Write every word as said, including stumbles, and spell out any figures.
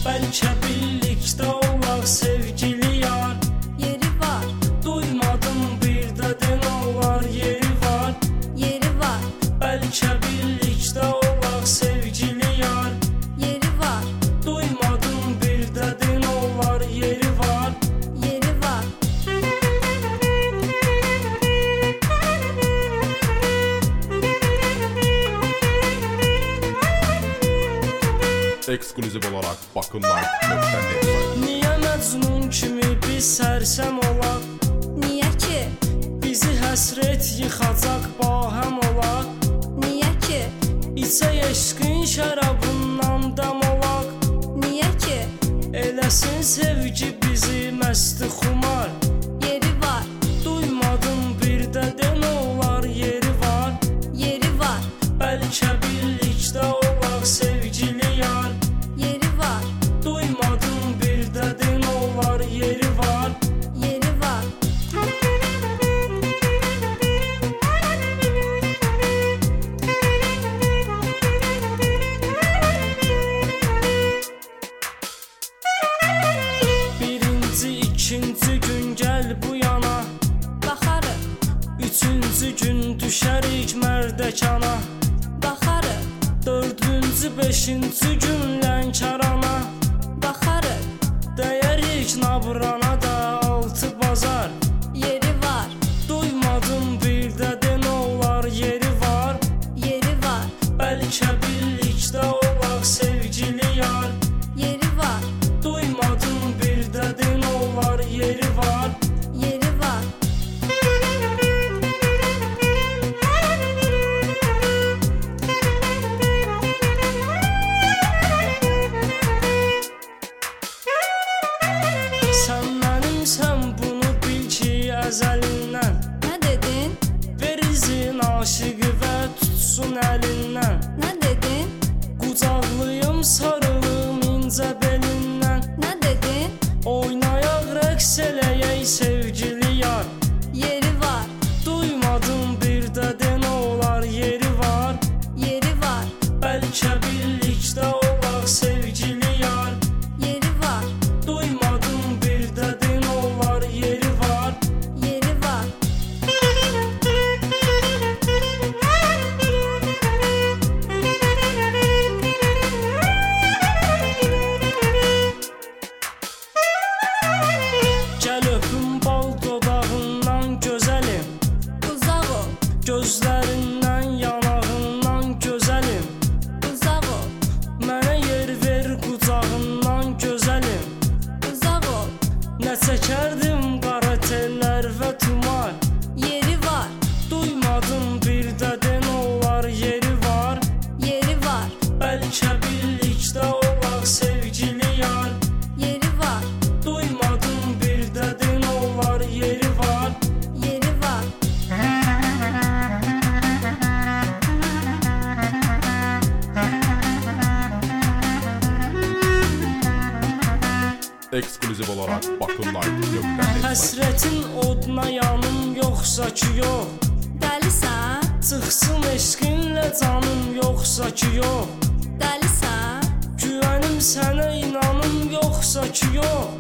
Bəlkə birlikdə olaq sevgili yar. Yeri var, Duymadım bir də den olar yeri var. yeri var, Bəlkə birlikdə olaq sevgili yar. yeri var, Duymadım bir də den olar yeri var. yeri var. Eksklüziv olaraq Bakın Live.net. Niyə Məcnun kimi biz sərsəm olaq? Niyə ki, Bizi həsrət yıxacaq bahəm olaq. niyə ki, İçək eşqin şərabından dəm olaq. niyə ki, Eləsin sevgi bizi məsti xumar. yeri var, Duymadım bir də den olar yeri var. yeri var, Bəlkə birlikdə olaq sevgili yar. yeri var, Duymadım bir də den olar yeri var. yeri var. Birinci, ikinci gün gəl bu yana. Baxarıq, Üçüncü gün düşərik mərdəkana. baxarıq, Dördüncü, beşinci gün Lənkərana. baxarıq, Dəyərik Nabrana da altı bazar. yeri var, Duymadım bir də den olar yeri var. yeri var, Bəlkə birlikdə olaq sevgili yar. yeri var, Duymadım bir də den olar yeri var. yeri var. Sən mənimsən bunu bil ki əzəlindən. Nə dedin? Ver izin aşıqı və tutsun əlindən. Nə dedin? Qucaqlıyım sarılım incə belindən. Nə dedin? Oynayaq rəqs eləyək sevgili yar. Yeri var, Duymadım bir də den olar yeri var. yeri var, Bəlkə birlikdə olaq sevgili yar. yeri var, Duymadım bir də den olar yeri var. yeri var. Gəl öpüm bal dodağından gözəlim. Uzaq ol, Gözlərindən yanağından gözəlim. uzaq ol, Mənə yer ver qucağından gözəlim. uzaq ol. Nə çəkərdim qara tellər və tumar. Yeri var, Duymadım bir də den olar yeri var. yeri var, Bəlkə birlikdə olaq sevgili yar. yeri var, Duymadım bir də den olar yeri var. yeri var. Eksklüziv olaraq Bakın Live.net. Həsrətin oduna yanım yoxsa ki yox. Dəlisən, Çıxsın eşqinlə canım yoxsa ki yox. dəlisən, Güvənim sənə inanım yoxsa ki yox.